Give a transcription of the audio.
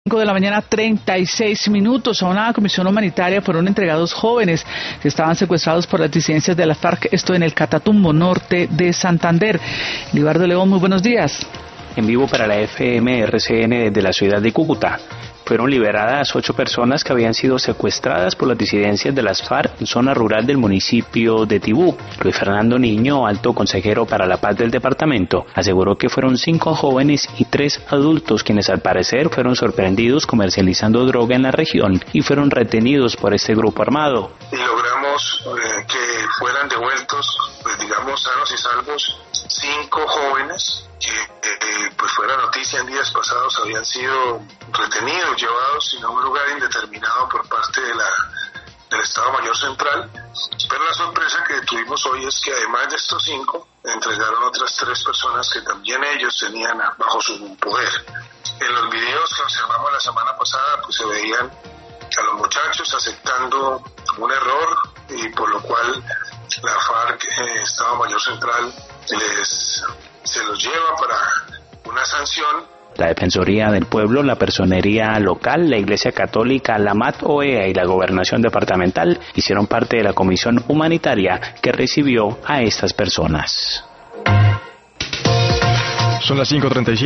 de la mañana, 36 minutos. A una comisión humanitaria fueron entregados jóvenes que estaban secuestrados por las disidencias de la FARC, esto en el Catatumbo, norte de Santander. Libardo León, muy buenos días. En vivo para la FM RCN desde la ciudad de Cúcuta. Fueron liberadas 8 personas que habían sido secuestradas por las disidencias de las FARC en zona rural del municipio de Tibú. Luis Fernando Niño, alto consejero para la paz del departamento, aseguró que fueron 5 jóvenes y 3 adultos quienes al parecer fueron sorprendidos comercializando droga en la región y fueron retenidos por este grupo armado. Y logramos que fueran devueltos, digamos, sanos y salvos 5 jóvenes que pues fue la noticia en días pasados, habían sido retenidos, llevados en un lugar indeterminado por parte del Estado Mayor Central. Pero la sorpresa que tuvimos hoy es que además de estos 5, entregaron otras 3 personas que también ellos tenían bajo su poder. En los videos que observamos la semana pasada, pues se veían a los muchachos aceptando un error y por lo cual la FARC, Estado Mayor Central, se los lleva para una sanción. La Defensoría del Pueblo, la Personería Local, la Iglesia Católica, la MAT-OEA y la Gobernación Departamental hicieron parte de la comisión humanitaria que recibió a estas personas. Son las 5:37.